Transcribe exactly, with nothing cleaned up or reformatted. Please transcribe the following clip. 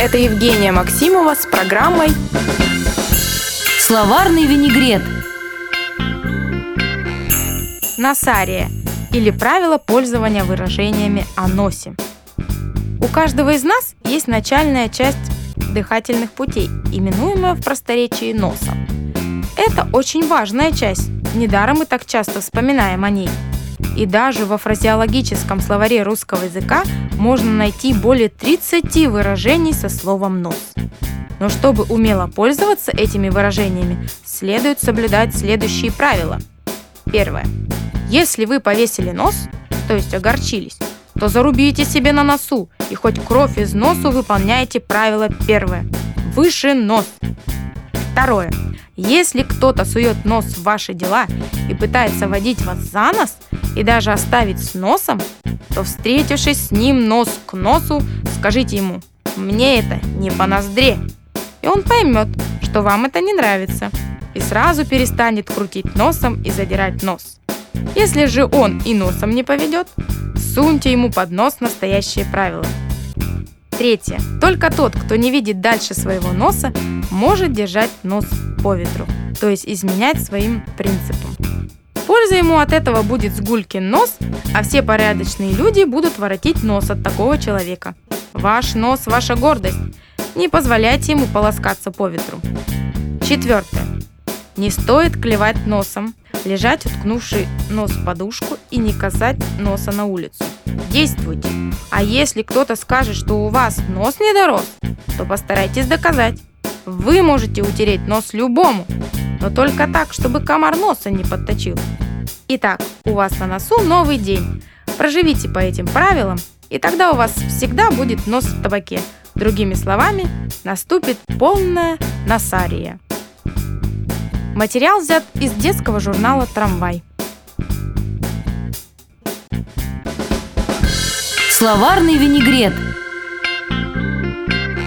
Это Евгения Максимова с программой Словарный винегрет. Носария или правило пользования выражениями о носе. У каждого из нас есть начальная часть дыхательных путей, именуемая в просторечии носом. Это очень важная часть, недаром мы так часто вспоминаем о ней. И даже во фразеологическом словаре русского языка можно найти более тридцати выражений со словом «нос». Но чтобы умело пользоваться этими выражениями, следует соблюдать следующие правила. Первое. Если вы повесили нос, то есть огорчились, то зарубите себе на носу и хоть кровь из носу выполняйте правило первое. Выше нос. Второе. Если кто-то сует нос в ваши дела и пытается водить вас за нос и даже оставить с носом, то, встретившись с ним нос к носу, скажите ему: «Мне это не по ноздре». И он поймет, что вам это не нравится, и сразу перестанет крутить носом и задирать нос. Если же он и носом не поведет, суньте ему под нос настоящее правило. Третье. Только тот, кто не видит дальше своего носа, может держать нос по ветру, то есть изменять своим принципам. Польза ему от этого будет сгулькин нос, а все порядочные люди будут воротить нос от такого человека. Ваш нос – ваша гордость. Не позволяйте ему полоскаться по ветру. Четвертое. Не стоит клевать носом, лежать, уткнувший нос в подушку, и не касать носа на улицу. Действуйте. А если кто-то скажет, что у вас нос не дорос, то постарайтесь доказать. Вы можете утереть нос любому, но только так, чтобы комар носа не подточил. Итак, у вас на носу новый день. Проживите по этим правилам, и тогда у вас всегда будет нос в табаке. Другими словами, наступит полная носария. Материал взят из детского журнала «Трамвай». Словарный винегрет.